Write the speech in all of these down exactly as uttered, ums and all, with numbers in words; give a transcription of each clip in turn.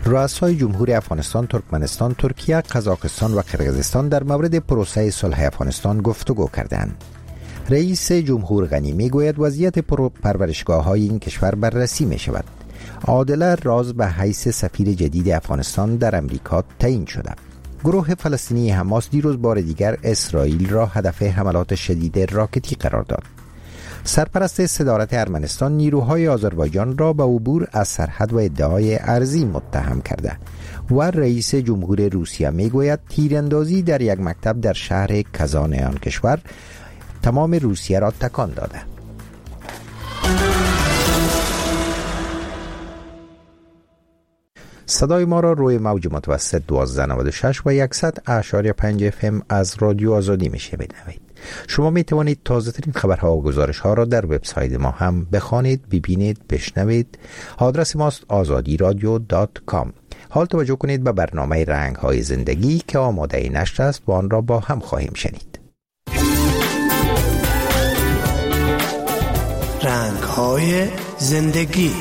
رؤسای جمهوری افغانستان، ترکمنستان، ترکیه، قزاقستان و قرقیزستان در مورد پروسه صلح افغانستان گفتگو کردند. رئیس جمهور غنی می گوید وضعیت پرورشگاه های این کشور بررسی می شود. عادل راز به حیث سفیر جدید افغانستان در امریکا تعیین شده. گروه فلسطینی حماس دیروز بار دیگر اسرائیل را هدف حملات شدید راکتی قرار داد. سرپرست صدارت ارمنستان نیروهای آذربایجان را به عبور از سرحد و ادعای ارضی متهم کرده و رئیس جمهور روسیه می گوید تیراندازی در یک مکتب در شهر کازان آن کشور تمام روسیه را تکان داده. صدای ما را روی موج متوسط دوازده نود و شش و صد اعشاری پنج اف ام از رادیو آزادی میشنوید. شما می توانید تازه ترین خبرها و گزارش ها را در وبسایت ما هم بخوانید، ببینید، بشنوید. آدرس ماست آزادی رادیو دات کام. حال توجه کنید به برنامه رنگ های زندگی که آماده نشر است و آن را با هم خواهیم شنید. رنگ های زندگی.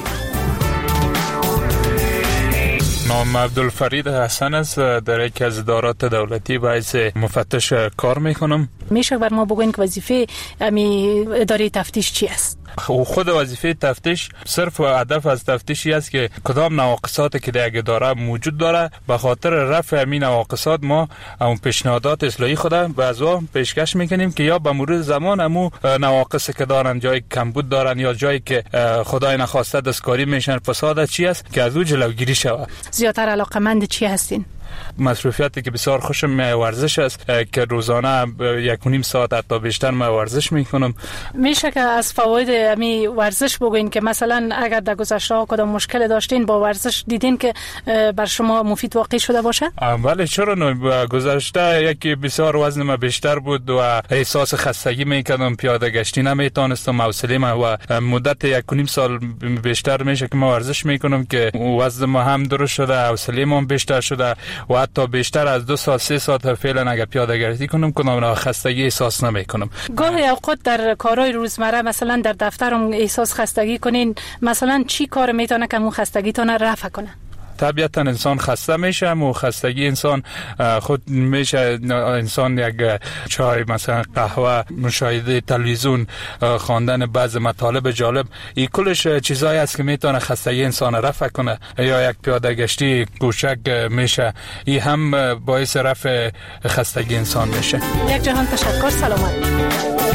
نام عبدالفرید حسن است، در یکی از ادارات دولتی به حیث مفتش کار میکنم. میشه بر ما بگوین که وظیفه امی اداره تفتیش چی است؟ خود وظیفه تفتیش صرف و هدف از تفتیشی است که کدام نواقصاتی که در یک اداره موجود داره به خاطر رفع همین نواقصات ما اون پیشنهادات اصلاحی خود به ازوا پیشکش میکنیم که یا به مرور زمان همو نواقصی که دارن، جای کمبود دارن یا جایی که خدای نخواسته دستکاری میشن، فساد چی است که از او جلوگیری شود. زیادتر علاقمند چی هستین؟ مصروفیاتی که بسیار خوشم ورزش است که روزانه یک و نیم ساعت حتی بیشتر من ورزش میکنم. میشه که از فواید امی ورزش بگوین که مثلا اگر در گذشته ها کدام مشکل داشتین با ورزش دیدین که بر شما مفید واقع شده باشه؟ بله، چرا نه. گذشته یکی بسیار وزن من بیشتر بود و احساس خستگی میکردم، پیاده گشتی نمیتونستم، حوصله من و مدت یک و نیم سال بیشتر میشه که من ورزش میکنم که وزن ما هم درست شده، حوصله ما بیشتر شده و حتی بیشتر از دو ساعت سه ساعت فعلا اگر پیاده گردی کنم کنم خستگی احساس نمیکنم. گاهی اوقات در کارهای روزمره مثلا در دفترم احساس خستگی کنین، مثلا چی کار میتونه که اون خستگیتون رفع کنه؟ طبیعتا انسان خسته میشه و خستگی انسان خود میشه انسان یک چای، مثلا قهوه، مشاهده تلویزیون، خواندن بعض مطالب جالب، این کلش چیزایی است که میتونه خستگی انسان رفع کنه. یا یک پیاده گشتی کوچک میشه، این هم باعث رفع خستگی انسان میشه. یک جهان تشکر، سلامت.